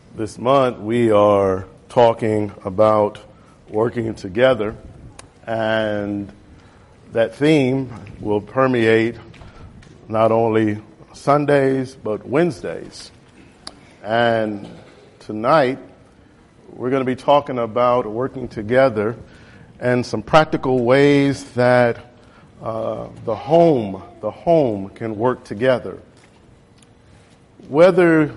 This month we are talking about working together, and that theme will permeate not only Sundays but Wednesdays. And tonight we're going to be talking about working together and some practical ways that the home can work together. Whether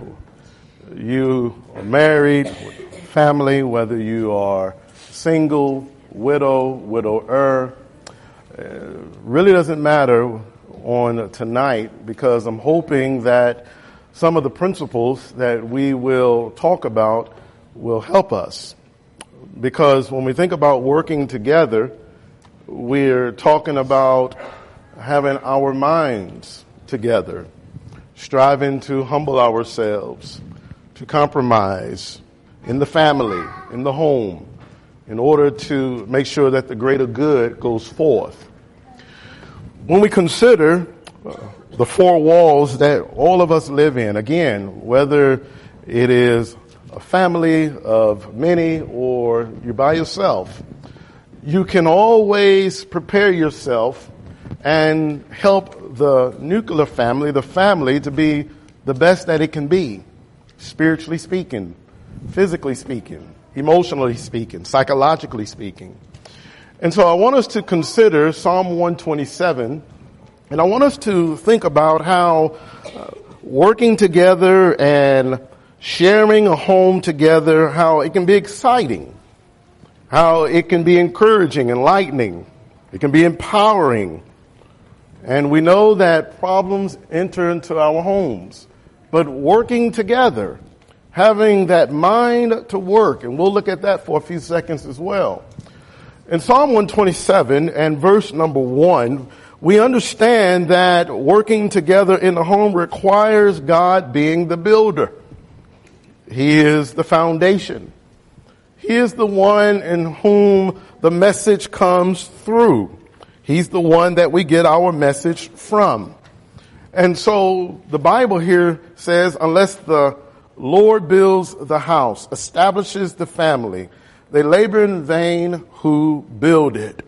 you are married, family, whether you are single, widower, really doesn't matter on tonight, because I'm hoping that some of the principles that we will talk about will help us. Because when we think about working together, we're talking about having our minds together, striving to humble ourselves, to compromise in the family, in the home, in order to make sure that the greater good goes forth. When we consider the four walls that all of us live in, again, whether it is a family of many or you're by yourself, you can always prepare yourself and help the nuclear family, the family, to be the best that it can be, spiritually speaking, physically speaking, emotionally speaking, psychologically speaking. And so I want us to consider Psalm 127, and I want us to think about how working together and sharing a home together, how it can be exciting, how it can be encouraging, enlightening, it can be empowering. And we know that problems enter into our homes, but working together, having that mind to work, and we'll look at that for a few seconds as well. In Psalm 127 and verse number 1, we understand that working together in the home requires God being the builder. He is the foundation. He is the one in whom the message comes through. He's the one that we get our message from. And so the Bible here says, unless the Lord builds the house, establishes the family, they labor in vain who build it.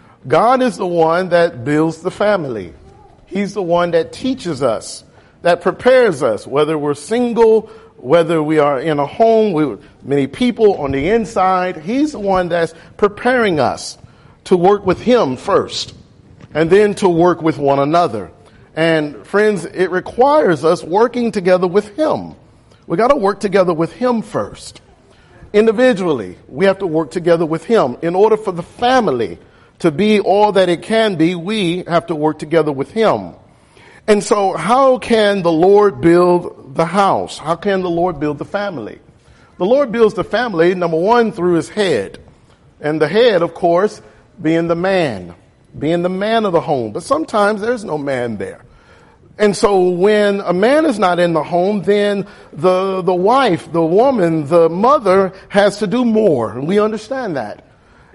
God is the one that builds the family. He's the one that teaches us, that prepares us, whether we're single, whether we are in a home with many people on the inside. He's the one that's preparing us to work with Him first, and then to work with one another. And friends, it requires us working together with Him. We got to work together with Him first. Individually, we have to work together with Him. In order for the family to be all that it can be, we have to work together with Him. And so how can the Lord build the house? How can the Lord build the family? The Lord builds the family, number one, through His head. And the head, of course, being the man of the home. But sometimes there's no man there. And so when a man is not in the home, then the wife, the woman, the mother has to do more. And we understand that.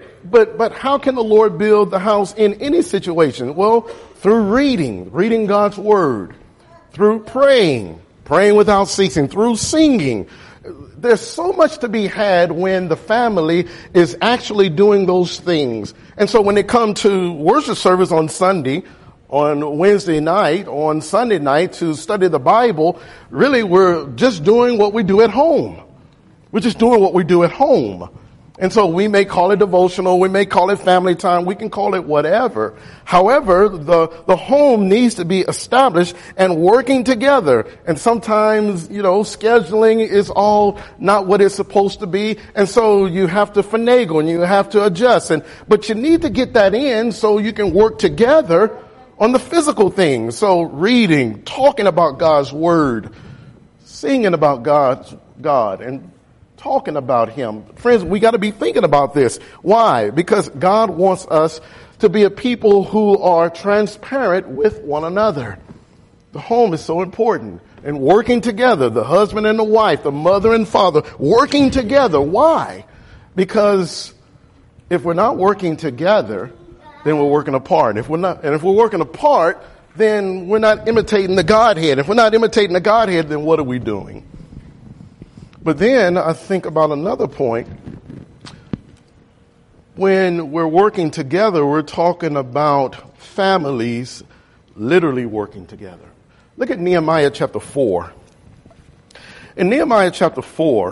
But how can the Lord build the house in any situation? Well, through reading God's word, through praying without ceasing, through singing. There's so much to be had when the family is actually doing those things. And so when they come to worship service on Sunday, on Wednesday night, on Sunday night to study the Bible, really we're just doing what we do at home. We're just doing what we do at home. And so we may call it devotional, we may call it family time, we can call it whatever. However, the home needs to be established and working together. And sometimes, scheduling is all not what it's supposed to be. And so you have to finagle and you have to adjust. But you need to get that in so you can work together on the physical things. So reading, talking about God's word, singing about God, and talking about Him. Friends, we got to be thinking about this. Why? Because God wants us to be a people who are transparent with one another. The home is so important. And working together, the husband and the wife, the mother and father, working together. Why? Because if we're not working together, then we're working apart. If we're working apart, then we're not imitating the Godhead. If we're not imitating the Godhead, then what are we doing? But then I think about another point. When we're working together, we're talking about families literally working together. Look at Nehemiah chapter 4. In Nehemiah chapter 4,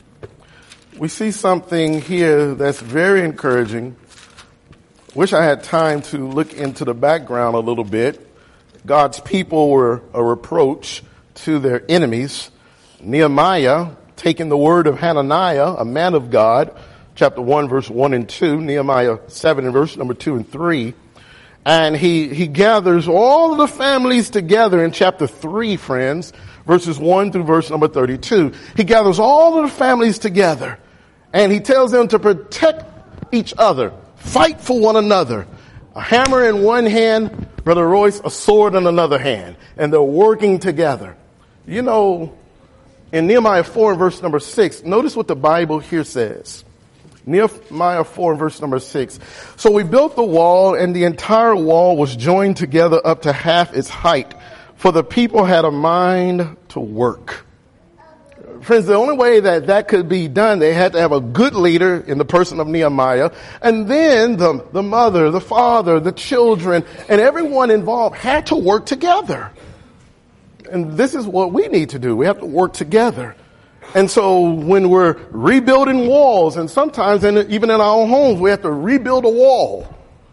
we see something here that's very encouraging. Wish I had time to look into the background a little bit. God's people were a reproach to their enemies. Nehemiah, taking the word of Hananiah, a man of God, chapter 1, verse 1 and 2, Nehemiah 7 and verse number 2 and 3. And he gathers all of the families together in chapter 3, friends, verses 1 through verse number 32. He gathers all of the families together and he tells them to protect each other, fight for one another. A hammer in one hand, Brother Royce, a sword in another hand. And they're working together. You know, in Nehemiah 4 and verse number 6, notice what the Bible here says. Nehemiah 4 and verse number 6. So we built the wall, and the entire wall was joined together up to half its height, for the people had a mind to work. Friends, the only way that could be done, they had to have a good leader in the person of Nehemiah, and then the mother, the father, the children, and everyone involved had to work together. And this is what we need to do. We have to work together. And so when we're rebuilding walls, and sometimes even in our own homes, we have to rebuild a wall.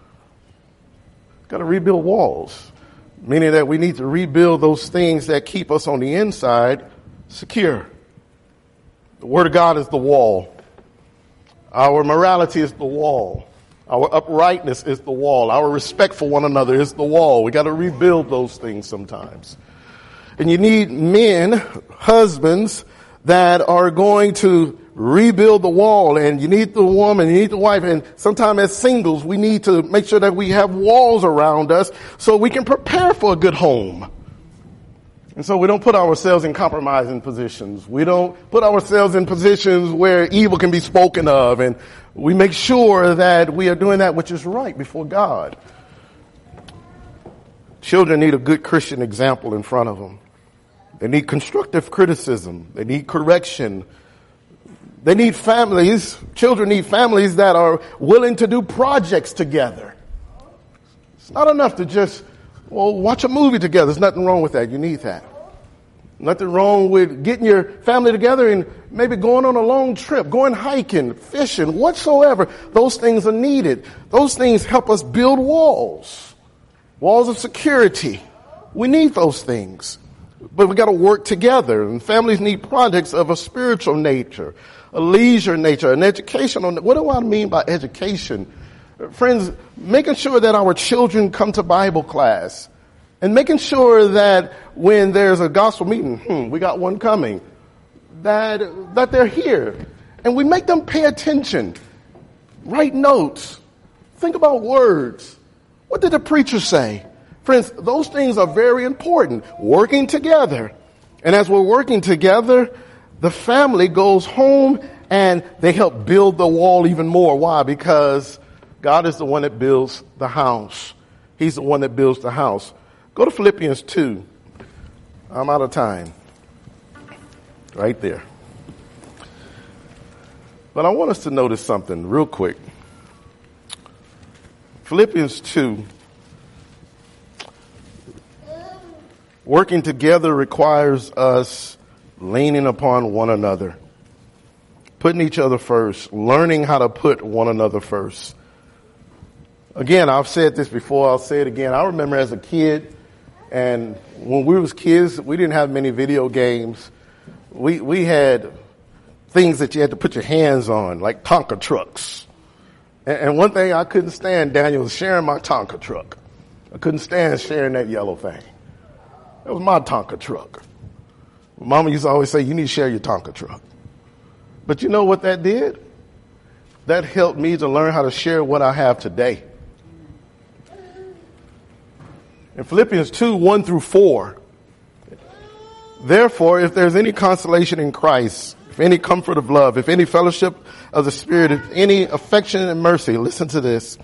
Got to rebuild walls, meaning that we need to rebuild those things that keep us on the inside secure. The Word of God is the wall. Our morality is the wall. Our uprightness is the wall. Our respect for one another is the wall. We got to rebuild those things sometimes. And you need men, husbands, that are going to rebuild the wall, and you need the woman, you need the wife, and sometimes as singles, we need to make sure that we have walls around us so we can prepare for a good home. And so we don't put ourselves in compromising positions. We don't put ourselves in positions where evil can be spoken of, and we make sure that we are doing that which is right before God. Children need a good Christian example in front of them. They need constructive criticism. They need correction. They need families. Children need families that are willing to do projects together. It's not enough to just, watch a movie together. There's nothing wrong with that. You need that. Nothing wrong with getting your family together and maybe going on a long trip, going hiking, fishing, whatsoever. Those things are needed. Those things help us build walls. Walls of security. We need those things. But we got to work together, and families need projects of a spiritual nature, a leisure nature, an educational. What do I mean by education? Friends, making sure that our children come to Bible class, and making sure that when there's a gospel meeting, we got one coming, that they're here, and we make them pay attention, write notes, think about words. What did the preacher say? Friends, those things are very important. Working together. And as we're working together, the family goes home and they help build the wall even more. Why? Because God is the one that builds the house. He's the one that builds the house. Go to Philippians 2. I'm out of time. Right there. But I want us to notice something real quick. Philippians 2. Working together requires us leaning upon one another, putting each other first, learning how to put one another first. Again, I've said this before, I'll say it again. I remember as a kid, and when we was kids, we didn't have many video games. We had things that you had to put your hands on, like Tonka trucks. And one thing I couldn't stand, Daniel, was sharing my Tonka truck. I couldn't stand sharing that yellow thing. That was my Tonka truck. Mama used to always say, you need to share your Tonka truck. But you know what that did? That helped me to learn how to share what I have today. In Philippians 2, 1 through 4, therefore, if there's any consolation in Christ, if any comfort of love, if any fellowship of the Spirit, if any affection and mercy, listen to this,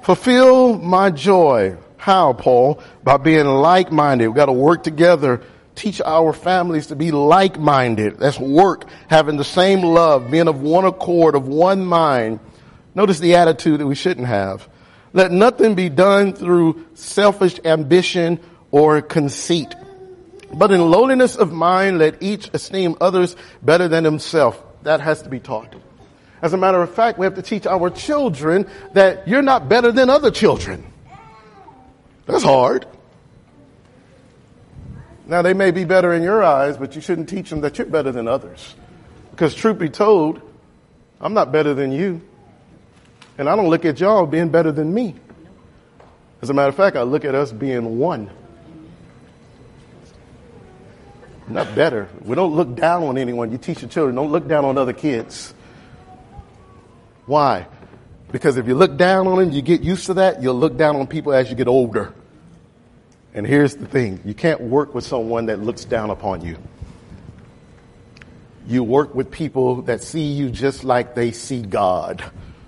fulfill my joy. How, Paul? By being like-minded. We've got to work together teach our families to be like-minded. That's work, having the same love, being of one accord, of one mind. Notice the attitude that we shouldn't have. Let nothing be done through selfish ambition or conceit, but in lowliness of mind, let each esteem others better than himself. That has to be taught. As a matter of fact, we have to teach our children that you're not better than other children. That's hard. Now, they may be better in your eyes, but you shouldn't teach them that you're better than others. Because truth be told, I'm not better than you. And I don't look at y'all being better than me. As a matter of fact, I look at us being one. Not better. We don't look down on anyone. You teach your children, don't look down on other kids. Why? Because if you look down on them, you get used to that. You'll look down on people as you get older. And here's the thing. You can't work with someone that looks down upon you. You work with people that see you just like they see God.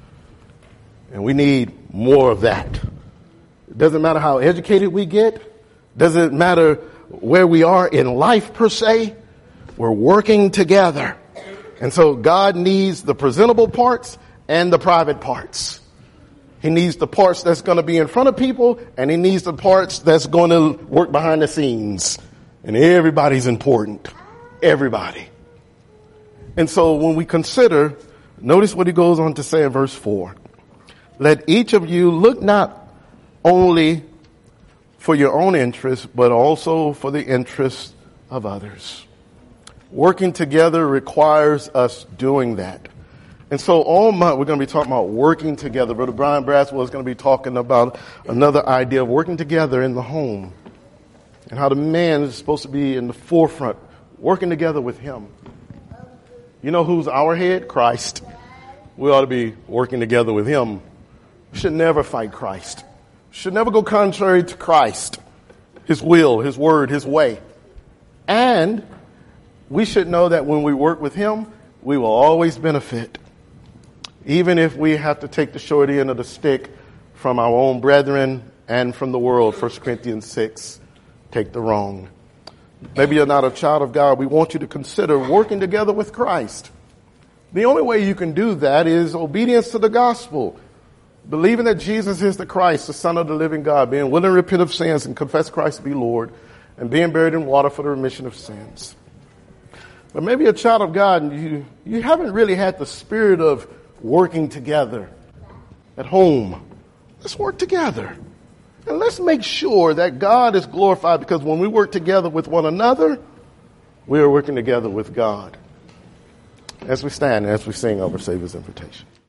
And we need more of that. It doesn't matter how educated we get. Doesn't matter where we are in life per se. We're working together. And so God needs the presentable parts and the private parts. He needs the parts that's going to be in front of people, and he needs the parts that's going to work behind the scenes. And everybody's important. Everybody. And so when we consider, notice what he goes on to say in verse 4. Let each of you look not only for your own interest, but also for the interest of others. Working together requires us doing that. And so all month we're going to be talking about working together. Brother Brian Braswell is going to be talking about another idea of working together in the home and how the man is supposed to be in the forefront, working together with him. You know who's our head? Christ. We ought to be working together with him. We should never fight Christ. We should never go contrary to Christ, his will, his word, his way. And we should know that when we work with him, we will always benefit. Even if we have to take the short end of the stick from our own brethren and from the world. 1 Corinthians 6, take the wrong. Maybe you're not a child of God. We want you to consider working together with Christ. The only way you can do that is obedience to the gospel. Believing that Jesus is the Christ, the Son of the living God, being willing to repent of sins and confess Christ to be Lord, and being buried in water for the remission of sins. But maybe you're a child of God and you haven't really had the spirit of working together at home. Let's work together. And let's make sure that God is glorified, because when we work together with one another, we are working together with God. As we stand, as we sing our Savior's invitation.